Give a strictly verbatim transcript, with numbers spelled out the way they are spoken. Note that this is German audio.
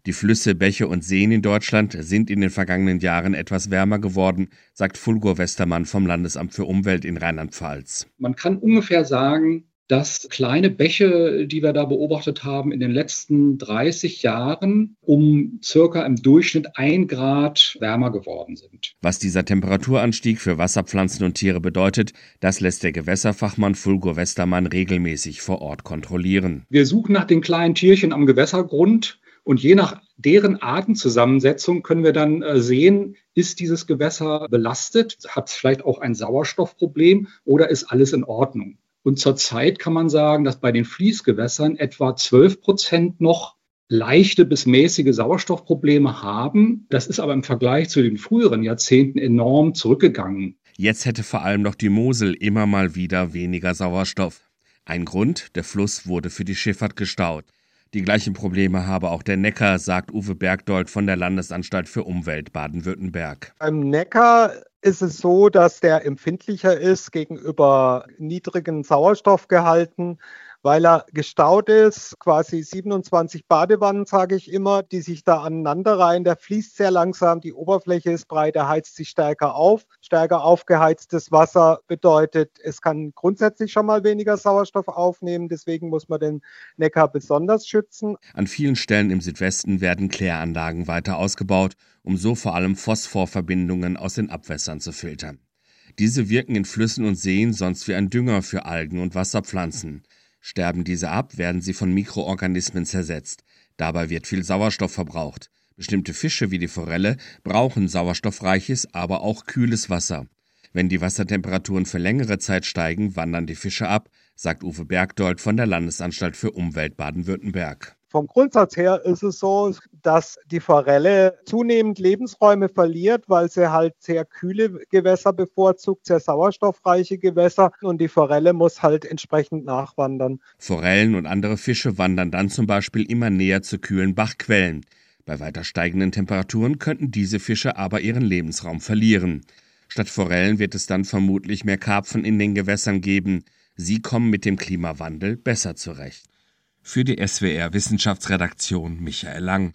Die Flüsse, Bäche und Seen in Deutschland sind in den vergangenen Jahren etwas wärmer geworden, sagt Fulgur Westermann vom Landesamt für Umwelt in Rheinland-Pfalz. Man kann ungefähr sagen, dass kleine Bäche, die wir da beobachtet haben, in den letzten dreißig Jahren um circa im Durchschnitt ein Grad wärmer geworden sind. Was dieser Temperaturanstieg für Wasserpflanzen und Tiere bedeutet, das lässt der Gewässerfachmann Fulgur Westermann regelmäßig vor Ort kontrollieren. Wir suchen nach den kleinen Tierchen am Gewässergrund und je nach deren Artenzusammensetzung können wir dann sehen, ist dieses Gewässer belastet, hat es vielleicht auch ein Sauerstoffproblem oder ist alles in Ordnung. Und zurzeit kann man sagen, dass bei den Fließgewässern etwa zwölf Prozent noch leichte bis mäßige Sauerstoffprobleme haben. Das ist aber im Vergleich zu den früheren Jahrzehnten enorm zurückgegangen. Jetzt hätte vor allem noch die Mosel immer mal wieder weniger Sauerstoff. Ein Grund, der Fluss wurde für die Schifffahrt gestaut. Die gleichen Probleme habe auch der Neckar, sagt Uwe Bergdold von der Landesanstalt für Umwelt Baden-Württemberg. Beim Neckar ist es so, dass der empfindlicher ist gegenüber niedrigen Sauerstoffgehalten, weil er gestaut ist, quasi siebenundzwanzig Badewannen, sage ich immer, die sich da aneinanderreihen. Der fließt sehr langsam, die Oberfläche ist breit, er heizt sich stärker auf. Stärker aufgeheiztes Wasser bedeutet, es kann grundsätzlich schon mal weniger Sauerstoff aufnehmen, deswegen muss man den Neckar besonders schützen. An vielen Stellen im Südwesten werden Kläranlagen weiter ausgebaut, um so vor allem Phosphorverbindungen aus den Abwässern zu filtern. Diese wirken in Flüssen und Seen sonst wie ein Dünger für Algen und Wasserpflanzen. Sterben diese ab, werden sie von Mikroorganismen zersetzt. Dabei wird viel Sauerstoff verbraucht. Bestimmte Fische wie die Forelle brauchen sauerstoffreiches, aber auch kühles Wasser. Wenn die Wassertemperaturen für längere Zeit steigen, wandern die Fische ab, sagt Uwe Bergdold von der Landesanstalt für Umwelt Baden-Württemberg. Vom Grundsatz her ist es so, dass die Forelle zunehmend Lebensräume verliert, weil sie halt sehr kühle Gewässer bevorzugt, sehr sauerstoffreiche Gewässer, und die Forelle muss halt entsprechend nachwandern. Forellen und andere Fische wandern dann zum Beispiel immer näher zu kühlen Bachquellen. Bei weiter steigenden Temperaturen könnten diese Fische aber ihren Lebensraum verlieren. Statt Forellen wird es dann vermutlich mehr Karpfen in den Gewässern geben. Sie kommen mit dem Klimawandel besser zurecht. Für die S W R Wissenschaftsredaktion Michael Lang.